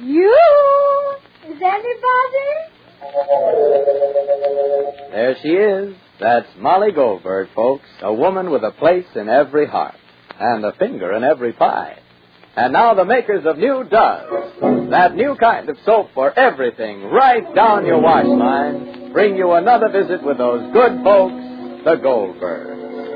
You? Is anybody? There she is. That's Molly Goldberg, folks. A woman with a place in every heart and a finger in every pie. And now the makers of New Does, that new kind of soap for everything right down your wash line, bring you another visit with those good folks, the Goldbergs.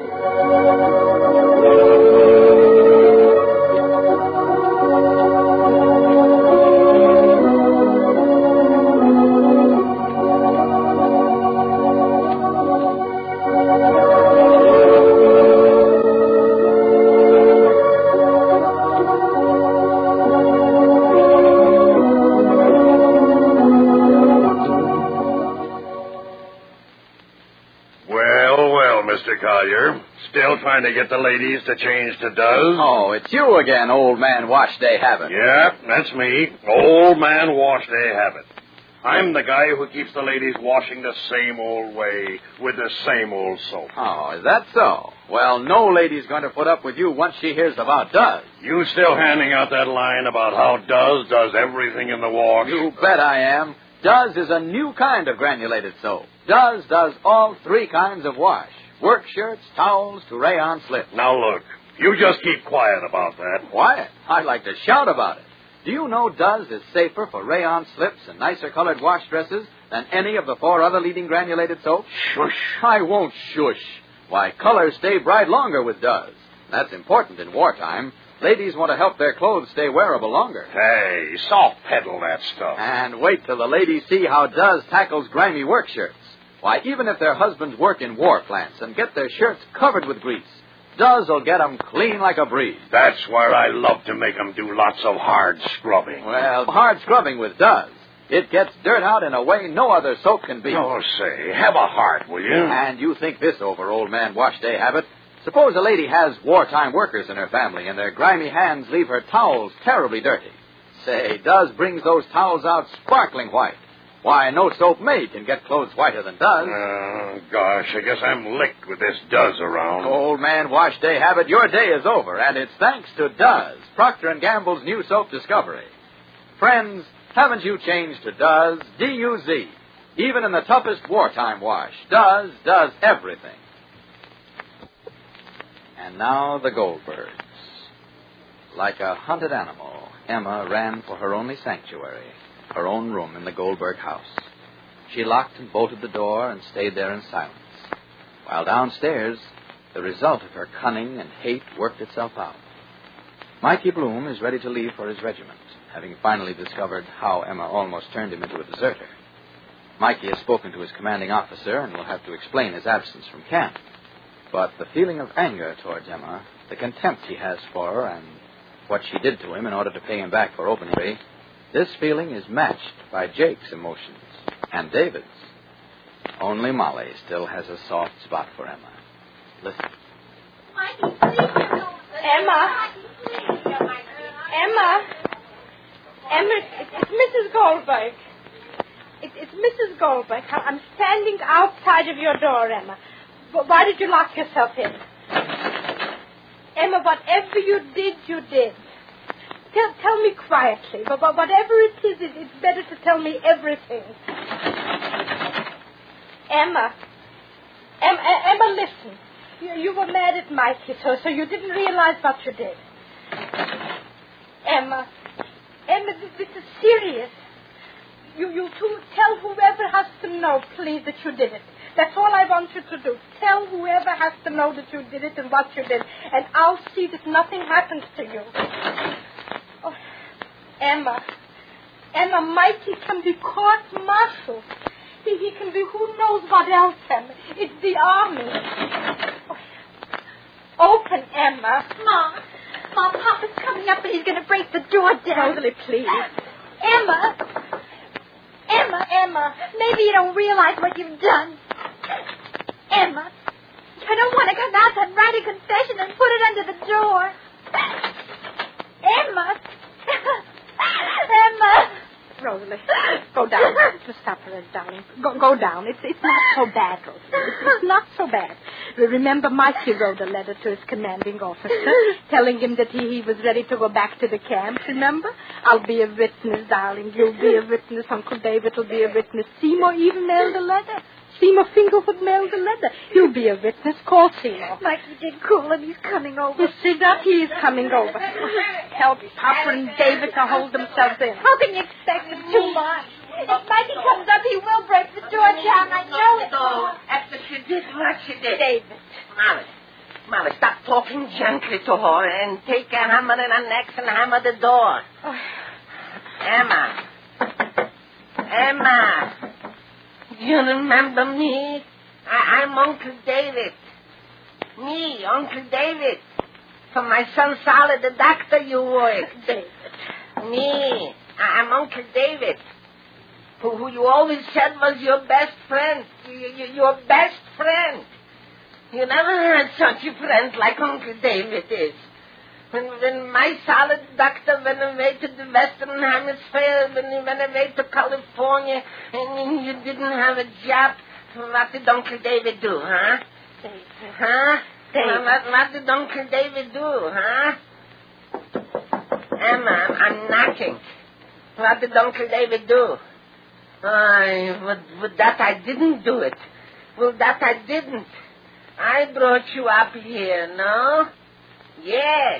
Collier. Still trying to get the ladies to change to Does? Oh, it's you again, old man Wash Day Habit. Yeah, that's me. Old man Wash Day Habit. I'm the guy who keeps the ladies washing the same old way with the same old soap. Oh, is that so? Well, no lady's going to put up with you once she hears about Does. You still handing out that line about how Does does everything in the wash? You bet I am. Does is a new kind of granulated soap. Does all three kinds of wash. Work shirts, towels, to rayon slips. Now, look, you just keep quiet about that. Quiet? I'd like to shout about it. Do you know Does is safer for rayon slips and nicer colored wash dresses than any of the four other leading granulated soaps? Shush. I won't shush. Why, colors stay bright longer with Does. That's important in wartime. Ladies want to help their clothes stay wearable longer. Hey, soft pedal that stuff. And wait till the ladies see how Does tackles grimy work shirts. Why, even if their husbands work in war plants and get their shirts covered with grease, Does will get 'em clean like a breeze. That's where I love to make 'em do lots of hard scrubbing. Well, hard scrubbing with Does. It gets dirt out in a way no other soap can beat. Oh, say, have a heart, will you? And you think this over, old man Wash Day Habit. Suppose a lady has wartime workers in her family and their grimy hands leave her towels terribly dirty. Say, Does brings those towels out sparkling white. Why, no soap made can get clothes whiter than Does. Oh, gosh, I guess I'm licked with this Does around. Old man Wash Day Habit, your day is over, and it's thanks to Does, Procter & Gamble's new soap discovery. Friends, haven't you changed to Does, D-U-Z? Even in the toughest wartime wash, Does does everything. And now the Goldbergs. Like a hunted animal, Emma ran for her only sanctuary, her own room in the Goldberg house. She locked and bolted the door and stayed there in silence. While downstairs, the result of her cunning and hate worked itself out. Mikey Bloom is ready to leave for his regiment, having finally discovered how Emma almost turned him into a deserter. Mikey has spoken to his commanding officer and will have to explain his absence from camp. But the feeling of anger towards Emma, the contempt he has for her, and what she did to him in order to pay him back for opening, this feeling is matched by Jake's emotions and David's. Only Molly still has a soft spot for Emma. Listen. Mikey, please don't. Emma. It's Mrs. Goldberg. It's Mrs. Goldberg. I'm standing outside of your door, Emma. Why did you lock yourself in? Emma, whatever you did, you did. Tell me quietly. But whatever it is, it's better to tell me everything. Emma, listen. You were mad at Mikey, so you didn't realize what you did. Emma, this is serious. You two tell whoever has to know, please, that you did it. That's all I want you to do. Tell whoever has to know that you did it and what you did, and I'll see that nothing happens to you. Oh, Emma, Mikey can be court-martialed. He can be who knows what else, Emma. It's the army. Oh, open, Emma. Mom, Papa's coming up and he's going to break the door down. Rosalie, please. Emma, maybe you don't realize what you've done. Emma, I don't want to come out and write a confession and put it under the door. Emma. Rosalie, go down. Just stop her, darling. Go down. It's not so bad, Rosalie. It's not so bad. Remember, Mikey wrote a letter to his commanding officer telling him that he was ready to go back to the camp, remember? I'll be a witness, darling. You'll be a witness. Uncle David will be a witness. Seymour even mailed a letter. Seymour Fingerwood mailed a letter. You'll be a witness. Call Seymour. Mikey did cool and he's coming over. You see that? He is coming over. Help Papa and David to hold themselves in. How can you expect him too much? If Mikey comes up, he will break the door down. I know it. So, after she did what she did. David. Molly, stop talking gently to her and take a hammer in her neck and hammer the door. Oh. Emma. Do you remember me? I'm Uncle David. Me, Uncle David. For my son Sally, the doctor you work. David. Me. I'm Uncle David. Who you always said was your best friend. Your best friend. You never had such a friend like Uncle David is. When my solid doctor went away to the Western Hemisphere, when he went away to California, and you didn't have a job, what did Uncle David do, huh? David. Huh? David. What did Uncle David do, huh? Emma, I'm knocking. What did Uncle David do? With that I didn't do it. With that I didn't. I brought you up here, no? Yes.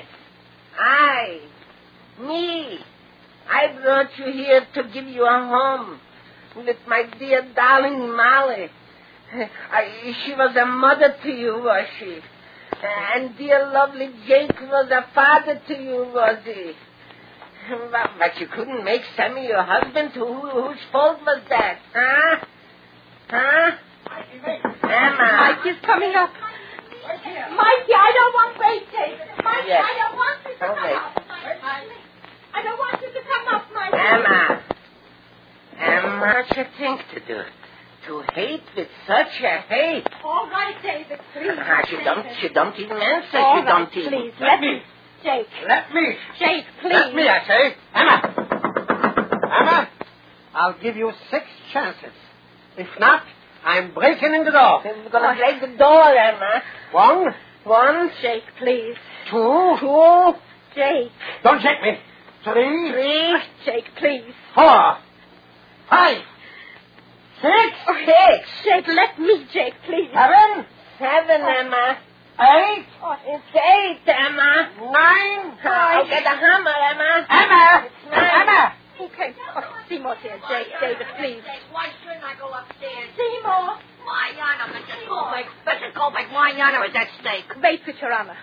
Me. I brought you here to give you a home with my dear darling Molly. She was a mother to you, was she? And dear lovely Jake was a father to you, was he? But you couldn't make Sammy your husband. Whose fault was that, huh? Emma. Mikey's coming up. Mikey, I don't want wait, David. Mikey, Yes. I don't want you to Don't come wait. up. I don't want you to come up, Mikey. Emma, such a thing to do. To hate with such a hate. All right, David, please. She don't even answer. All She right, don't even. please, let me. Jake. Let me. Jake, please. Let me, I say. Emma, I'll give you 6 chances. If not, I'm breaking in the door. We're going to break the door, Emma. 1, Jake, please. 2, Jake. don't shake me. 3, Jake, please. 4, 5, 6, Jake, let me, Jake, please. 7, 7, Emma. 8, It's 8, Emma. 9. I'll get a hammer, Emma. Emma! It's 9. Emma! Okay. Oh, Seymour's here. Jake, David, please. Why shouldn't I go upstairs? Seymour. Mariana, Mr. Colbeck, Mariana is at stake. Wait, Your Honor.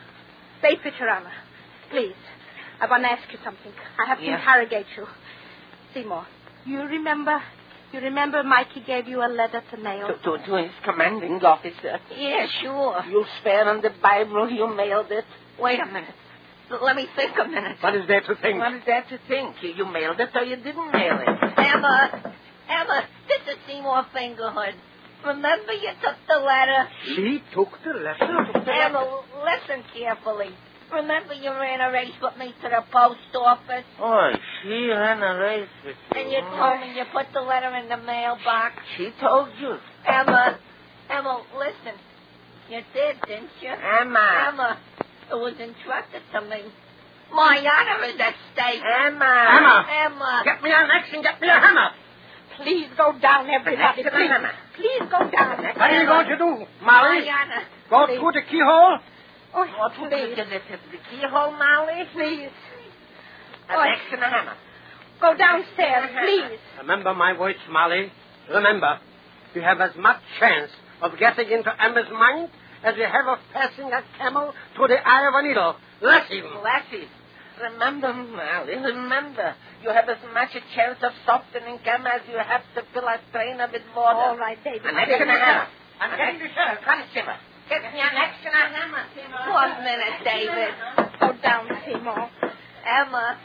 Please. I want to ask you something. I have to interrogate you. Seymour, you remember Mikey gave you a letter to mail? To his commanding officer. Yeah, sure. You swear on the Bible you mailed it? Wait a minute. Let me think a minute. What is there to think? What is there to think? You mailed it or you didn't mail it? Emma, this is Seymour Fingerhood. Remember you took the letter? She took the letter. Emma, listen carefully. Remember you ran a race with me to the post office? Oh, she ran a race with you. And you told me you put the letter in the mailbox? She told you. Emma, listen. You did, didn't you? Emma. It was entrusted to me. Mariana is at stake. Emma. Get me an axe and get me a hammer. Please go down, everybody. An axe and a Please. hammer. Please go down. What are you going to do, Molly? Mariana. Go through the keyhole? Oh, Put please. the keyhole, Molly? Please. An axe and a hammer. Go downstairs, please. Remember my words, Molly. Remember, you have as much chance of getting into Emma's mind as you have of passing a camel through the eye of a needle. Less even. Remember, Molly, remember. You have as much a chance of softening Emma as you have to fill a strainer with water. All right, David. An axe and a hammer. I'm getting the sheriff. Constable. Get me an axe and a hammer, Seymour. 1 minute, David. Go down, Seymour. Emma,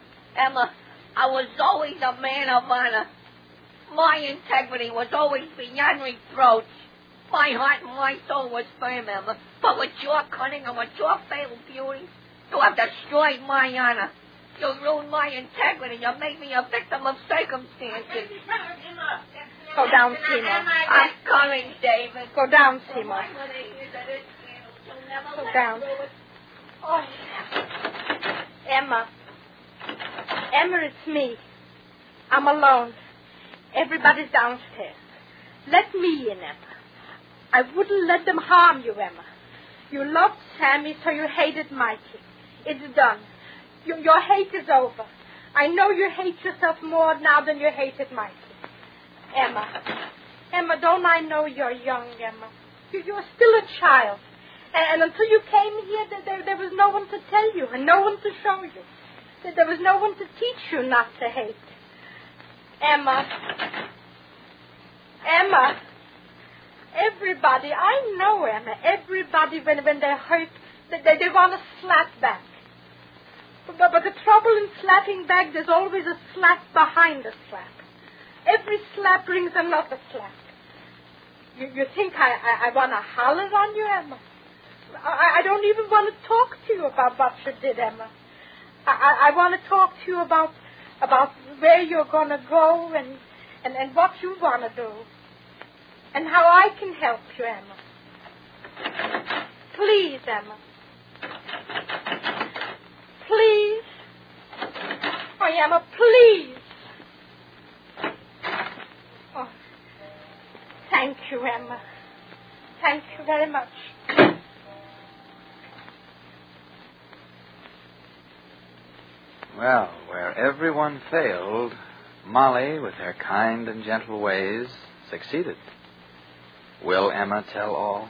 I was always a man of honor. My integrity was always beyond reproach. My heart and my soul was firm, Emma. But with your cunning and with your fatal beauty, you have destroyed my honor. You ruined my integrity. You made me a victim of circumstances. Emma, get me Go down, Seymour. I'm coming, David. Go down, Seymour. Go down. Oh, Emma. Emma, it's me. I'm alone. Everybody's downstairs. Let me in, Emma. I wouldn't let them harm you, Emma. You loved Sammy, so you hated Mikey. It's done. Your hate is over. I know you hate yourself more now than you hated Mikey. Emma. Emma, don't I know you're young, Emma? You're still a child. And until you came here, there was no one to tell you and no one to show you. There was no one to teach you not to hate. Emma. Emma. Everybody, I know, Emma, everybody, when they're hurt, they want to slap back. But the trouble in slapping back, there's always a slap behind the slap. Every slap brings another slap. You think I want to holler on you, Emma? I don't even want to talk to you about what you did, Emma. I want to talk to you about where you're going to go and what you want to do. And how I can help you, Emma. Please, Emma. Please. Oh, Emma, please. Oh, thank you, Emma. Thank you very much. Well, where everyone failed, Molly, with her kind and gentle ways, succeeded. Will Emma tell all?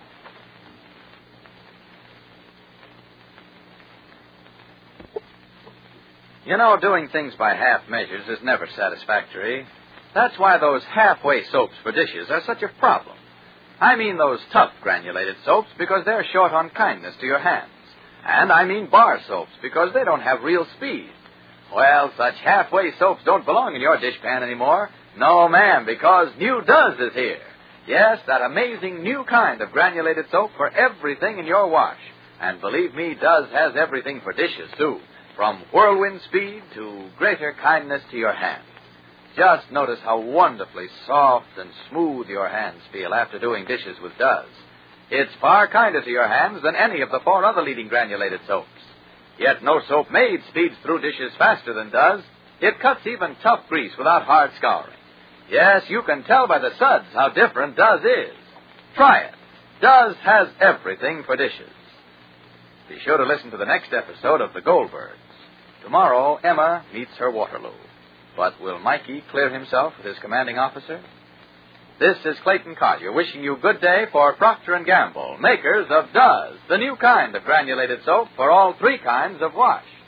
You know, doing things by half measures is never satisfactory. That's why those halfway soaps for dishes are such a problem. I mean those tough granulated soaps because they're short on kindness to your hands. And I mean bar soaps because they don't have real speed. Well, such halfway soaps don't belong in your dishpan anymore. No, ma'am, because New Does is here. Yes, that amazing new kind of granulated soap for everything in your wash. And believe me, Does has everything for dishes, too. From whirlwind speed to greater kindness to your hands. Just notice how wonderfully soft and smooth your hands feel after doing dishes with Does. It's far kinder to your hands than any of the 4 other leading granulated soaps. Yet no soap made speeds through dishes faster than Does. It cuts even tough grease without hard scouring. Yes, you can tell by the suds how different Does is. Try it. Does has everything for dishes. Be sure to listen to the next episode of The Goldbergs. Tomorrow, Emma meets her Waterloo. But will Mikey clear himself with his commanding officer? This is Clayton Collier wishing you good day for Procter & Gamble, makers of Does, the new kind of granulated soap for all 3 kinds of wash.